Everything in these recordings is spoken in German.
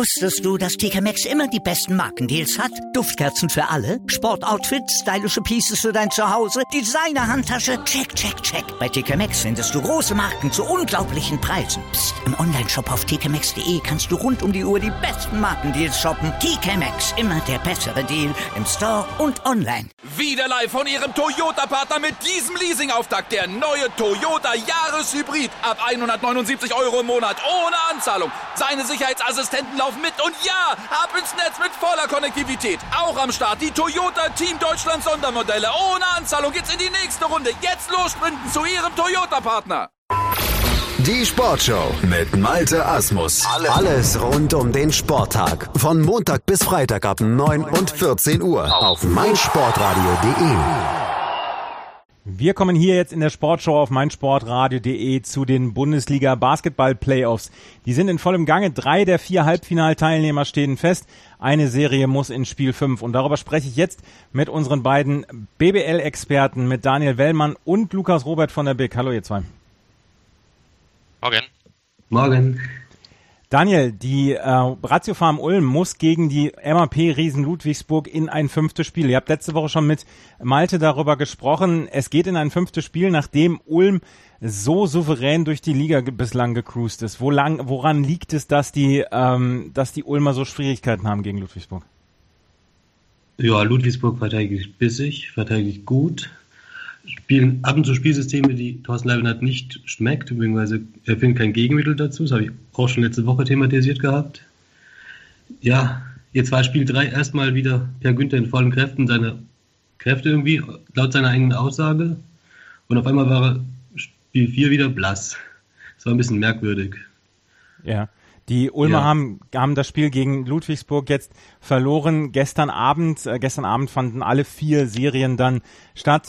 Wusstest du, dass TK Maxx immer die besten Markendeals hat? Duftkerzen für alle, Sportoutfits, stylische Pieces für dein Zuhause, Designer-Handtasche, check, check, check. Bei TK Maxx findest du große Marken zu unglaublichen Preisen. Psst. Im Onlineshop auf tkmaxx.de kannst du rund um die Uhr die besten Markendeals shoppen. TK Maxx, immer der bessere Deal im Store und online. Wieder live von Ihrem Toyota-Partner mit diesem Leasing-Auftakt. Der neue Toyota Jahreshybrid. Ab 179 € im Monat. Ohne Anzahlung. Seine Sicherheitsassistenten laufen mit. Und ja, ab ins Netz mit voller Konnektivität. Auch am Start die Toyota Team Deutschland Sondermodelle. Ohne Anzahlung geht's in die nächste Runde. Jetzt los sprinten zu Ihrem Toyota-Partner. Die Sportshow mit Malte Asmus. Alles rund um den Sporttag. Von Montag bis Freitag ab 9 und 14 Uhr auf meinsportradio.de. Wir kommen hier jetzt in der Sportshow auf meinsportradio.de zu den Bundesliga-Basketball-Playoffs. Die sind in vollem Gange. 3 der 4 Halbfinalteilnehmer stehen fest. Eine Serie muss in Spiel 5. Und darüber spreche ich jetzt mit unseren beiden BBL-Experten, mit Daniel Wellmann und Lukas Robert von der BIC. Hallo ihr zwei. Morgen. Morgen. Daniel, die Ratio Farm Ulm muss gegen die MAP-Riesen Ludwigsburg in ein 5. Spiel. Ihr habt letzte Woche schon mit Malte darüber gesprochen. Es geht in ein 5. Spiel, nachdem Ulm so souverän durch die Liga bislang gecruised ist. Woran liegt es, dass die Ulmer so Schwierigkeiten haben gegen Ludwigsburg? Ja, Ludwigsburg verteidigt bissig, verteidigt gut. Spielen ab und zu Spielsysteme, die Thorsten Leibniz nicht schmeckt, beziehungsweise er findet kein Gegenmittel dazu. Das habe ich auch schon letzte Woche thematisiert gehabt. Ja, jetzt war Spiel 3 erstmal wieder Per Günther in vollen Kräften, seine Kräfte irgendwie, laut seiner eigenen Aussage. Und auf einmal war Spiel 4 wieder blass. Das war ein bisschen merkwürdig. Ja. Die Ulmer haben das Spiel gegen Ludwigsburg jetzt verloren. Gestern Abend fanden alle 4 Serien dann statt.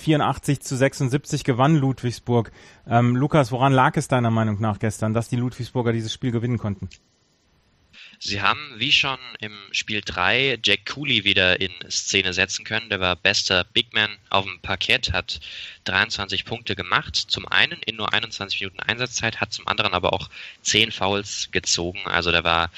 84-76 gewann Ludwigsburg. Lukas, woran lag es deiner Meinung nach gestern, dass die Ludwigsburger dieses Spiel gewinnen konnten? Sie haben, wie schon im Spiel 3, Jack Cooley wieder in Szene setzen können. Der war bester Bigman auf dem Parkett, hat 23 Punkte gemacht. Zum einen in nur 21 Minuten Einsatzzeit, hat zum anderen aber auch 10 Fouls gezogen. Also der war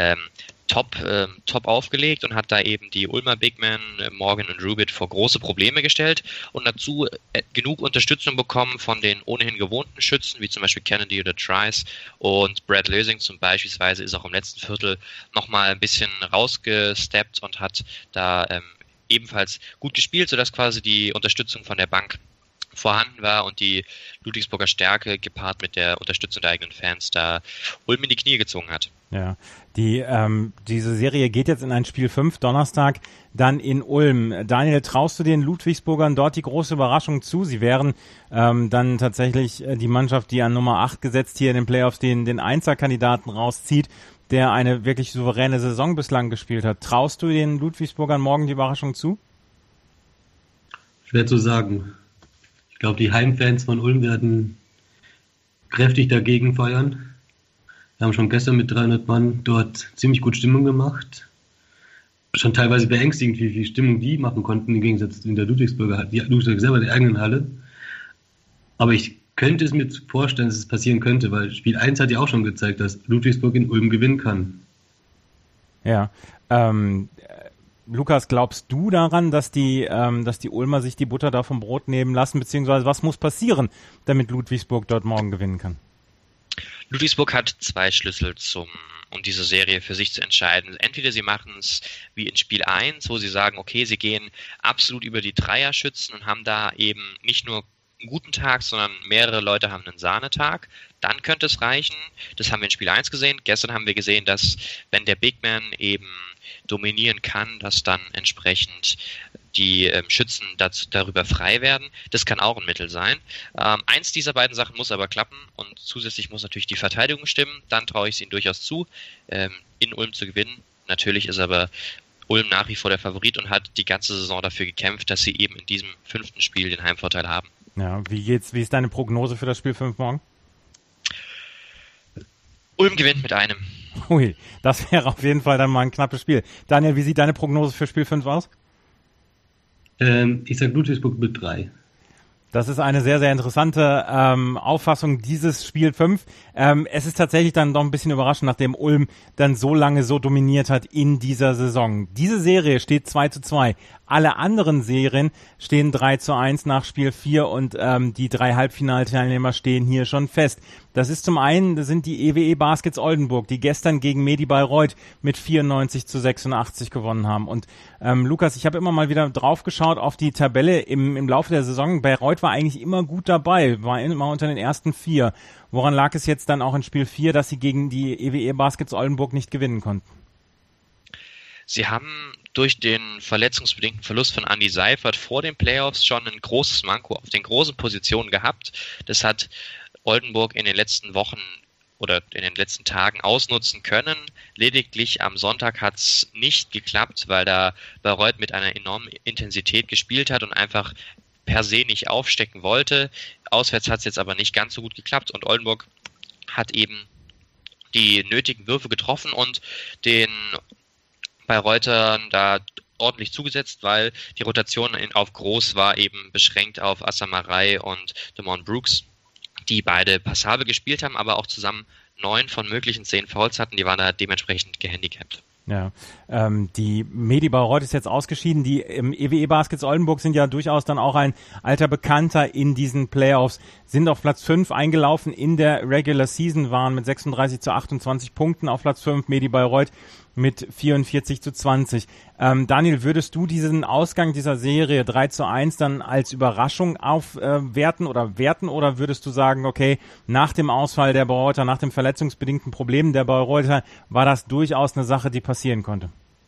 top aufgelegt und hat da eben die Ulmer Bigmen Morgan und Rubit vor große Probleme gestellt und dazu genug Unterstützung bekommen von den ohnehin gewohnten Schützen, wie zum Beispiel Kennedy oder Trice, und Brad Lösing zum Beispielsweise ist auch im letzten Viertel nochmal ein bisschen rausgesteppt und hat da ebenfalls gut gespielt, sodass quasi die Unterstützung von der Bank vorhanden war und die Ludwigsburger Stärke gepaart mit der Unterstützung der eigenen Fans da Ulm in die Knie gezogen hat. Ja, diese Serie geht jetzt in ein Spiel 5, Donnerstag, dann in Ulm. Daniel, traust du den Ludwigsburgern dort die große Überraschung zu? Sie wären dann tatsächlich die Mannschaft, die an Nummer 8 gesetzt hier in den Playoffs den Einser-Kandidaten rauszieht, der eine wirklich souveräne Saison bislang gespielt hat. Traust du den Ludwigsburgern morgen die Überraschung zu? Schwer zu sagen. Ich glaube, die Heimfans von Ulm werden kräftig dagegen feuern. Wir haben schon gestern mit 300 Mann dort ziemlich gut Stimmung gemacht. Schon teilweise beängstigend, wie viel Stimmung die machen konnten, im Gegensatz in der Ludwigsburger, die Ludwigsburg selber in der eigenen Halle. Aber ich könnte es mir vorstellen, dass es passieren könnte, weil Spiel 1 hat ja auch schon gezeigt, dass Ludwigsburg in Ulm gewinnen kann. Ja, Lukas, glaubst du daran, dass die Ulmer sich die Butter da vom Brot nehmen lassen, beziehungsweise was muss passieren, damit Ludwigsburg dort morgen gewinnen kann? Ludwigsburg hat 2 Schlüssel, um diese Serie für sich zu entscheiden. Entweder sie machen es wie in Spiel 1, wo sie sagen, okay, sie gehen absolut über die Dreierschützen und haben da eben nicht nur einen guten Tag, sondern mehrere Leute haben einen Sahnetag. Dann könnte es reichen. Das haben wir in Spiel 1 gesehen. Gestern haben wir gesehen, dass wenn der Big Man eben dominieren kann, dass dann entsprechend die Schützen darüber frei werden. Das kann auch ein Mittel sein. Eins dieser beiden Sachen muss aber klappen und zusätzlich muss natürlich die Verteidigung stimmen. Dann traue ich es ihnen durchaus zu, in Ulm zu gewinnen. Natürlich ist aber Ulm nach wie vor der Favorit und hat die ganze Saison dafür gekämpft, dass sie eben in diesem 5. Spiel den Heimvorteil haben. Ja, wie ist deine Prognose für das Spiel 5 morgen? Ulm gewinnt mit einem. Ui, das wäre auf jeden Fall dann mal ein knappes Spiel. Daniel, wie sieht deine Prognose für Spiel 5 aus? Ich sage Ludwigsburg mit 3. Das ist eine sehr, sehr interessante Auffassung dieses Spiel 5. Es ist tatsächlich dann doch ein bisschen überraschend, nachdem Ulm dann so lange so dominiert hat in dieser Saison. Diese Serie steht 2:2. Alle anderen Serien stehen 3:1 nach Spiel 4 und die 3 Halbfinalteilnehmer stehen hier schon fest. Das ist zum einen, das sind die EWE Baskets Oldenburg, die gestern gegen Medi Bayreuth mit 94:86 gewonnen haben. Und Lukas, ich habe immer mal wieder drauf geschaut auf die Tabelle im Laufe der Saison. Bayreuth war eigentlich immer gut dabei, war immer unter den ersten 4. Woran lag es jetzt dann auch in Spiel 4, dass sie gegen die EWE Baskets Oldenburg nicht gewinnen konnten? Sie haben durch den verletzungsbedingten Verlust von Andi Seifert vor den Playoffs schon ein großes Manko auf den großen Positionen gehabt. Das hat Oldenburg in den letzten Wochen oder in den letzten Tagen ausnutzen können. Lediglich am Sonntag hat es nicht geklappt, weil da Bayreuth mit einer enormen Intensität gespielt hat und einfach per se nicht aufstecken wollte. Auswärts hat es jetzt aber nicht ganz so gut geklappt und Oldenburg hat eben die nötigen Würfe getroffen und den Bayreutern da ordentlich zugesetzt, weil die Rotation auf Groß war eben beschränkt auf Assamarei und Damon Brooks, die beide passabel gespielt haben, aber auch zusammen 9 von möglichen 10 Fouls hatten, die waren da dementsprechend gehandicapt. Ja, die Medi Bayreuth ist jetzt ausgeschieden. Die EWE Baskets Oldenburg sind ja durchaus dann auch ein alter Bekannter in diesen Playoffs, sind auf Platz 5 eingelaufen in der Regular Season, waren mit 36:28 Punkten auf Platz 5, Medi Bayreuth mit 44:20. Daniel, würdest du diesen Ausgang dieser Serie 3:1 dann als Überraschung werten oder würdest du sagen, okay, nach dem Ausfall der Bayreuther, nach dem verletzungsbedingten Problem der Bayreuther, war das durchaus eine Sache, die passieren konnte?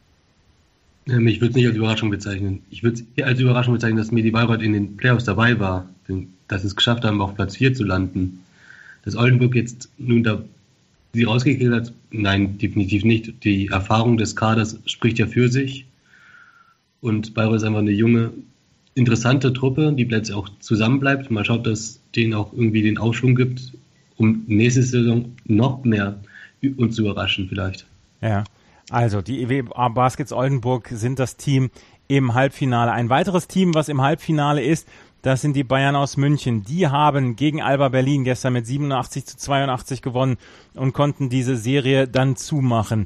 Ich würde es nicht als Überraschung bezeichnen. Ich würde es als Überraschung bezeichnen, dass Medi Bayreuth in den Playoffs dabei war, dass sie es geschafft haben, auf Platz 4 zu landen. Dass Oldenburg jetzt nun da sie rausgekriegt hat? Nein, definitiv nicht. Die Erfahrung des Kaders spricht ja für sich. Und Bayreuth ist einfach eine junge, interessante Truppe, die jetzt auch zusammenbleibt. Mal schaut, dass es denen auch irgendwie den Aufschwung gibt, um nächste Saison noch mehr uns zu überraschen vielleicht. Ja, also die EWE Baskets Oldenburg sind das Team im Halbfinale. Ein weiteres Team, was im Halbfinale ist, das sind die Bayern aus München. Die haben gegen Alba Berlin gestern mit 87:82 gewonnen und konnten diese Serie dann zumachen.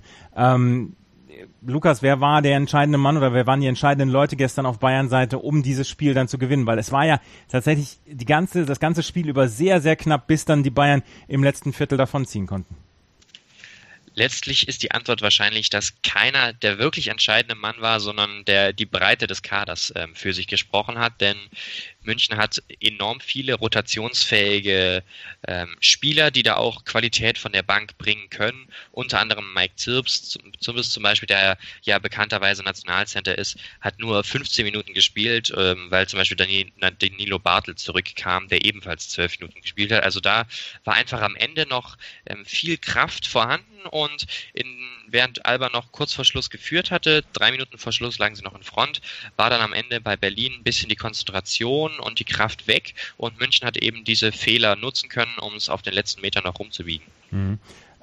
Lukas, wer war der entscheidende Mann oder wer waren die entscheidenden Leute gestern auf Bayern-Seite, um dieses Spiel dann zu gewinnen? Weil es war ja tatsächlich das ganze Spiel über sehr, sehr knapp, bis dann die Bayern im letzten Viertel davonziehen konnten. Letztlich ist die Antwort wahrscheinlich, dass keiner der wirklich entscheidende Mann war, sondern die Breite des Kaders für sich gesprochen hat, denn München hat enorm viele rotationsfähige Spieler, die da auch Qualität von der Bank bringen können. Unter anderem Mike Zirps zum Beispiel, der ja bekannterweise Nationalcenter ist, hat nur 15 Minuten gespielt, weil zum Beispiel Danilo Bartel zurückkam, der ebenfalls 12 Minuten gespielt hat. Also da war einfach am Ende noch viel Kraft vorhanden und während Alba noch kurz vor Schluss geführt hatte, 3 Minuten vor Schluss lagen sie noch in Front, war dann am Ende bei Berlin ein bisschen die Konzentration und die Kraft weg und München hat eben diese Fehler nutzen können, um es auf den letzten Metern noch rumzubiegen. Mhm.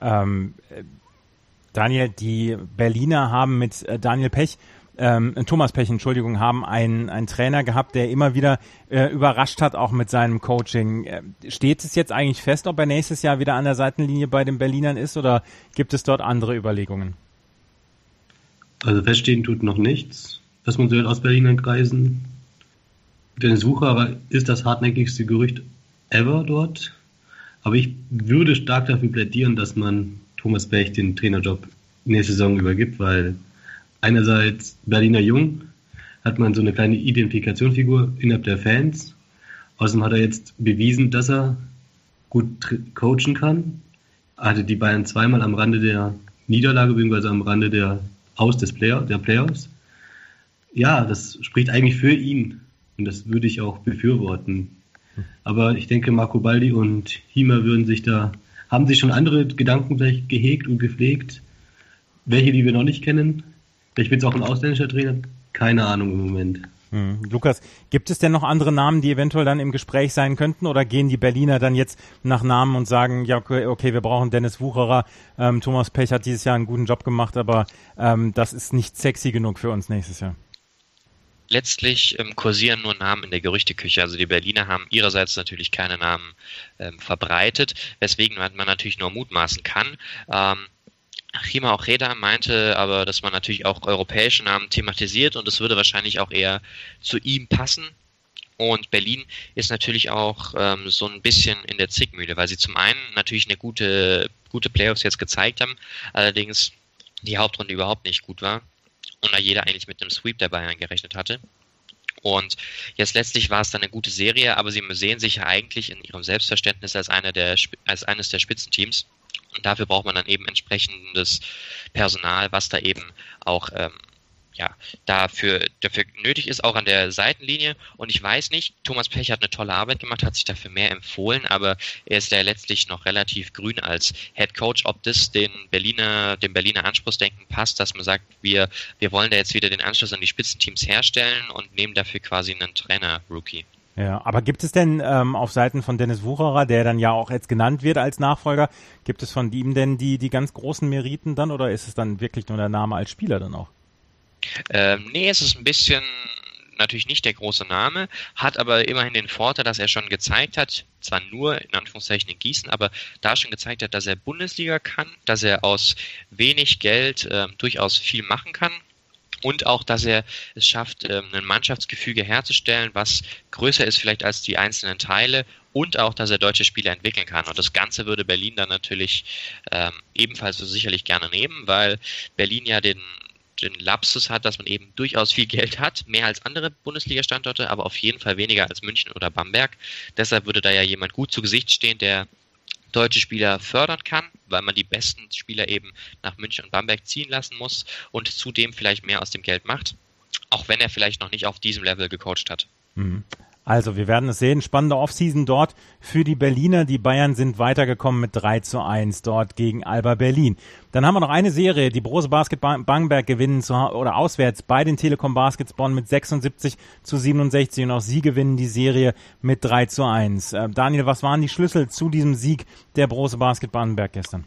Daniel, die Berliner haben mit Thomas Pech, haben einen Trainer gehabt, der immer wieder überrascht hat, auch mit seinem Coaching. Steht es jetzt eigentlich fest, ob er nächstes Jahr wieder an der Seitenlinie bei den Berlinern ist oder gibt es dort andere Überlegungen? Also feststehen tut noch nichts, was man so hört aus Berliner Kreisen. Dennis Wucherer ist das hartnäckigste Gerücht ever dort. Aber ich würde stark dafür plädieren, dass man Thomas Pech den Trainerjob nächste Saison übergibt, weil einerseits Berliner Jung hat man so eine kleine Identifikationsfigur innerhalb der Fans. Außerdem hat er jetzt bewiesen, dass er gut coachen kann. Er hatte die Bayern zweimal am Rande der Niederlage, beziehungsweise am Rande der Playoffs. Ja, das spricht eigentlich für ihn. Und das würde ich auch befürworten. Aber ich denke, Marco Baldi und Hiemer haben sich schon andere Gedanken vielleicht gehegt und gepflegt. Welche, die wir noch nicht kennen. Vielleicht wird es auch ein ausländischer Trainer. Keine Ahnung im Moment. Lukas, gibt es denn noch andere Namen, die eventuell dann im Gespräch sein könnten? Oder gehen die Berliner dann jetzt nach Namen und sagen, ja, okay, wir brauchen Dennis Wucherer. Thomas Pech hat dieses Jahr einen guten Job gemacht, aber das ist nicht sexy genug für uns nächstes Jahr. letztlich kursieren nur Namen in der Gerüchteküche. Also die Berliner haben ihrerseits natürlich keine Namen verbreitet, weswegen man natürlich nur mutmaßen kann. Rima Ojeda meinte aber, dass man natürlich auch europäische Namen thematisiert und es würde wahrscheinlich auch eher zu ihm passen. Und Berlin ist natürlich auch so ein bisschen in der Zwickmühle, weil sie zum einen natürlich eine gute Playoffs jetzt gezeigt haben, allerdings die Hauptrunde überhaupt nicht gut war und da jeder eigentlich mit einem Sweep der Bayern gerechnet hatte. Und jetzt letztlich war es dann eine gute Serie, aber sie sehen sich ja eigentlich in ihrem Selbstverständnis als eines der Spitzenteams. Und dafür braucht man dann eben entsprechendes Personal, was da eben auch dafür nötig ist, auch an der Seitenlinie. Und ich weiß nicht, Thomas Pech hat eine tolle Arbeit gemacht, hat sich dafür mehr empfohlen, aber er ist ja letztlich noch relativ grün als Headcoach. Ob das dem Berliner Anspruchsdenken passt, dass man sagt, wir wollen da jetzt wieder den Anschluss an die Spitzenteams herstellen und nehmen dafür quasi einen Trainer-Rookie. Ja, aber gibt es denn auf Seiten von Dennis Wucherer, der dann ja auch jetzt genannt wird als Nachfolger, gibt es von ihm denn die ganz großen Meriten dann oder ist es dann wirklich nur der Name als Spieler dann auch? Nee, es ist ein bisschen natürlich nicht der große Name, hat aber immerhin den Vorteil, dass er schon gezeigt hat, zwar nur in Anführungszeichen in Gießen, aber da schon gezeigt hat, dass er Bundesliga kann, dass er aus wenig Geld durchaus viel machen kann. Und auch, dass er es schafft, ein Mannschaftsgefüge herzustellen, was größer ist vielleicht als die einzelnen Teile und auch, dass er deutsche Spieler entwickeln kann. Und das Ganze würde Berlin dann natürlich ebenfalls so sicherlich gerne nehmen, weil Berlin ja den Lapsus hat, dass man eben durchaus viel Geld hat, mehr als andere Bundesliga-Standorte, aber auf jeden Fall weniger als München oder Bamberg. Deshalb würde da ja jemand gut zu Gesicht stehen, der deutsche Spieler fördern kann, weil man die besten Spieler eben nach München und Bamberg ziehen lassen muss und zudem vielleicht mehr aus dem Geld macht, auch wenn er vielleicht noch nicht auf diesem Level gecoacht hat. Also, wir werden es sehen. Spannende Offseason dort für die Berliner. Die Bayern sind weitergekommen mit 3:1 dort gegen Alba Berlin. Dann haben wir noch eine Serie. Die Brose Basket Bamberg gewinnen auswärts bei den Telekom Baskets Bonn mit 76:67 und auch sie gewinnen die Serie mit 3:1. Daniel, was waren die Schlüssel zu diesem Sieg der Brose Basket Bamberg gestern?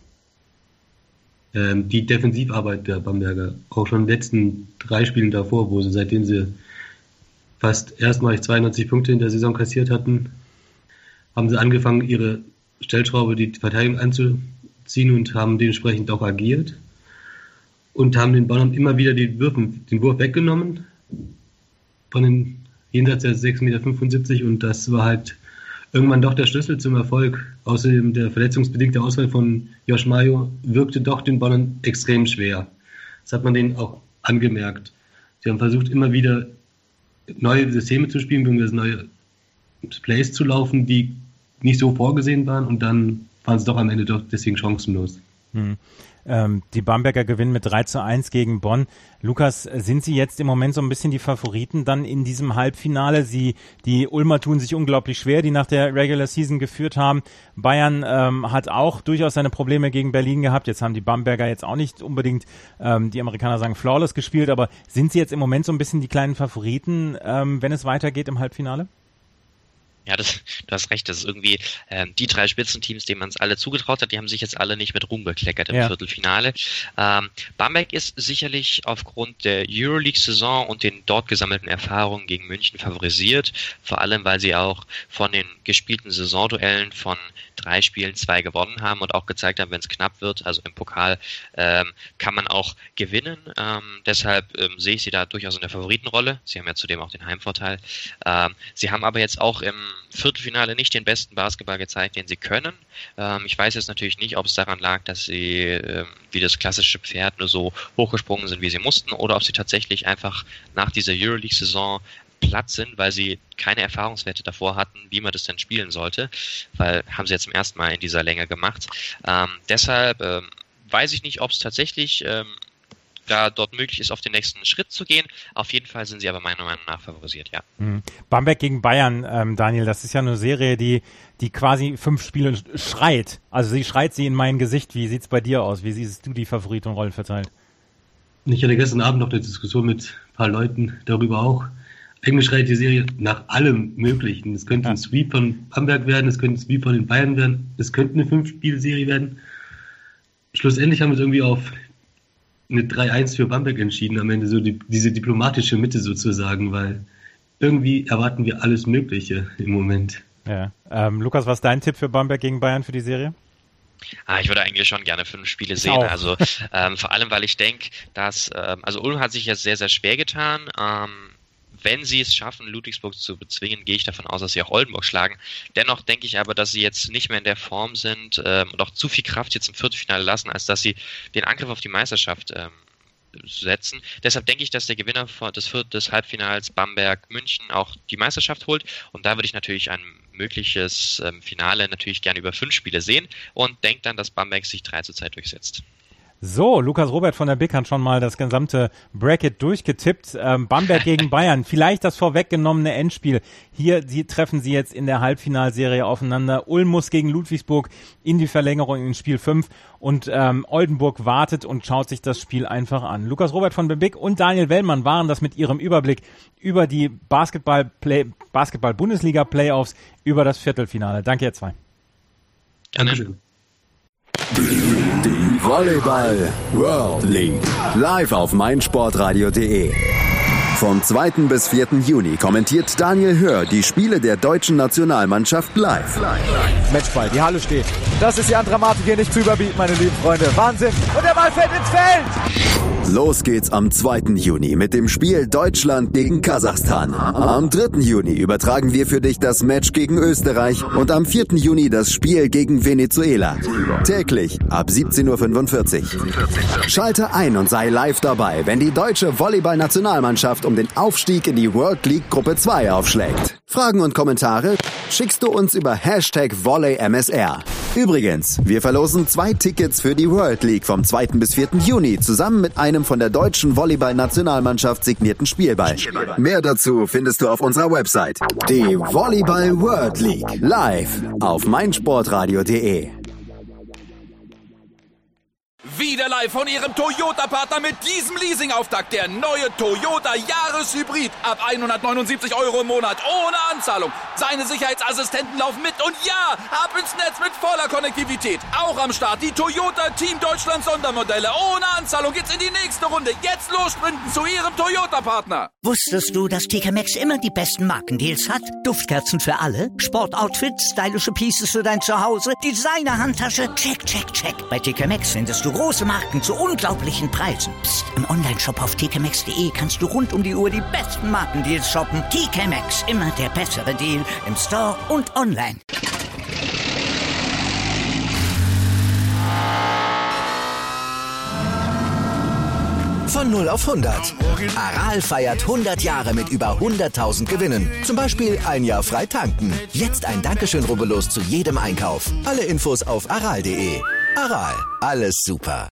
Die Defensivarbeit der Bamberger. Auch schon in den letzten 3 Spielen davor, seitdem sie fast erstmalig 92 Punkte in der Saison kassiert hatten, haben sie angefangen, ihre Stellschraube, die Verteidigung anzuziehen und haben dementsprechend auch agiert und haben den Bonnern immer wieder den Wurf weggenommen von den jenseits der 6,75 Meter und das war halt irgendwann doch der Schlüssel zum Erfolg. Außerdem der verletzungsbedingte Ausfall von Josh Mayo wirkte doch den Bonnern extrem schwer. Das hat man denen auch angemerkt. Sie haben versucht, immer wieder neue Systeme zu spielen, beziehungsweise neue Plays zu laufen, die nicht so vorgesehen waren und dann waren sie doch am Ende doch deswegen chancenlos. Die Bamberger gewinnen mit 3:1 gegen Bonn. Lukas, sind sie jetzt im Moment so ein bisschen die Favoriten dann in diesem Halbfinale? Die Ulmer tun sich unglaublich schwer, die nach der Regular Season geführt haben. Bayern hat auch durchaus seine Probleme gegen Berlin gehabt. Jetzt haben die Bamberger jetzt auch nicht unbedingt, die Amerikaner sagen, flawless gespielt, aber sind sie jetzt im Moment so ein bisschen die kleinen Favoriten, wenn es weitergeht im Halbfinale? Ja, du hast recht, das ist irgendwie die 3 Spitzenteams, denen man es alle zugetraut hat, die haben sich jetzt alle nicht mit Ruhm bekleckert im Viertelfinale. Bamberg ist sicherlich aufgrund der Euroleague-Saison und den dort gesammelten Erfahrungen gegen München favorisiert, vor allem weil sie auch von den gespielten Saisonduellen von 3 Spielen 2 gewonnen haben und auch gezeigt haben, wenn es knapp wird, also im Pokal, kann man auch gewinnen. Deshalb sehe ich sie da durchaus in der Favoritenrolle. Sie haben ja zudem auch den Heimvorteil. Sie haben aber jetzt auch im Viertelfinale nicht den besten Basketball gezeigt, den sie können. Ich weiß jetzt natürlich nicht, ob es daran lag, dass sie wie das klassische Pferd nur so hochgesprungen sind, wie sie mussten, oder ob sie tatsächlich einfach nach dieser Euroleague-Saison platt sind, weil sie keine Erfahrungswerte davor hatten, wie man das denn spielen sollte, weil haben sie jetzt zum ersten Mal in dieser Länge gemacht. Deshalb weiß ich nicht, ob es tatsächlich da dort möglich ist, auf den nächsten Schritt zu gehen. Auf jeden Fall sind sie aber meiner Meinung nach favorisiert, ja. Bamberg gegen Bayern, Daniel, das ist ja eine Serie, die quasi 5 Spiele schreit. Also sie schreit sie in mein Gesicht. Wie sieht's bei dir aus? Wie siehst du die Favoritenrollen verteilt? Ich hatte gestern Abend noch eine Diskussion mit ein paar Leuten darüber auch. Eigentlich schreit die Serie nach allem Möglichen. Es könnte ein Sweep von Bamberg werden, es könnte ein Sweep von den Bayern werden, es könnte eine 5-Spiel-Serie werden. Schlussendlich haben wir es irgendwie auf eine 3-1 für Bamberg entschieden, am Ende so diese diplomatische Mitte sozusagen, weil irgendwie erwarten wir alles Mögliche im Moment. Ja. Lukas, was ist dein Tipp für Bamberg gegen Bayern für die Serie? Ich würde eigentlich schon gerne 5 Spiele sehen. Also vor allem, weil ich denke, dass also Ulm hat sich jetzt sehr, sehr schwer getan. Wenn sie es schaffen, Ludwigsburg zu bezwingen, gehe ich davon aus, dass sie auch Oldenburg schlagen. Dennoch denke ich aber, dass sie jetzt nicht mehr in der Form sind und auch zu viel Kraft jetzt im Viertelfinale lassen, als dass sie den Angriff auf die Meisterschaft setzen. Deshalb denke ich, dass der Gewinner des Halbfinals Bamberg-München auch die Meisterschaft holt. Und da würde ich natürlich ein mögliches Finale natürlich gerne über 5 Spiele sehen und denke dann, dass Bamberg sich 3:2 durchsetzt. So, Lukas Robert von der BIK hat schon mal das gesamte Bracket durchgetippt. Bamberg gegen Bayern, vielleicht das vorweggenommene Endspiel. Hier treffen sie jetzt in der Halbfinalserie aufeinander. Ulm muss gegen Ludwigsburg in die Verlängerung in Spiel 5 und Oldenburg wartet und schaut sich das Spiel einfach an. Lukas Robert von der BIK und Daniel Wellmann waren das mit ihrem Überblick über die Basketball-Bundesliga-Playoffs, über das Viertelfinale. Danke, ihr zwei. Dankeschön. Die Volleyball World League. Live auf meinsportradio.de. Vom 2. bis 4. Juni kommentiert Daniel Hör die Spiele der deutschen Nationalmannschaft live. Matchball, die Halle steht. Das ist die an Dramatik hier nicht zu überbieten, meine lieben Freunde. Wahnsinn. Und der Ball fällt ins Feld. Los geht's am 2. Juni mit dem Spiel Deutschland gegen Kasachstan. Am 3. Juni übertragen wir für dich das Match gegen Österreich und am 4. Juni das Spiel gegen Venezuela. Täglich ab 17:45 Uhr. Schalte ein und sei live dabei, wenn die deutsche Volleyball-Nationalmannschaft um den Aufstieg in die World League Gruppe 2 aufschlägt. Fragen und Kommentare schickst du uns über #VolleyMSR. Übrigens, wir verlosen 2 Tickets für die World League vom 2. bis 4. Juni zusammen mit einem von der deutschen Volleyball-Nationalmannschaft signierten Spielball. Mehr dazu findest du auf unserer Website. Die Volleyball World League live auf meinsportradio.de. Wieder live von Ihrem Toyota-Partner mit diesem Leasing-Auftakt. Der neue Toyota Jahreshybrid. Ab 179 € im Monat. Ohne Anzahlung. Seine Sicherheitsassistenten laufen mit. Und ja, ab ins Netz mit voller Konnektivität. Auch am Start die Toyota Team Deutschland Sondermodelle. Ohne Anzahlung geht's in die nächste Runde. Jetzt los sprinten zu Ihrem Toyota-Partner. Wusstest du, dass TK Maxx immer die besten Markendeals hat? Duftkerzen für alle, Sportoutfits, stylische Pieces für dein Zuhause, Designer-Handtasche, check, check, check. Bei TK Maxx findest du große Marken zu unglaublichen Preisen. Psst. Im Onlineshop auf tkmaxx.de kannst du rund um die Uhr die besten Markendeals shoppen. TK Maxx, immer der bessere Deal im Store und online. Von 0 auf 100. Aral feiert 100 Jahre mit über 100.000 Gewinnen. Zum Beispiel 1 Jahr frei tanken. Jetzt ein Dankeschön, rubbellos zu jedem Einkauf. Alle Infos auf aral.de. Aral, alles super.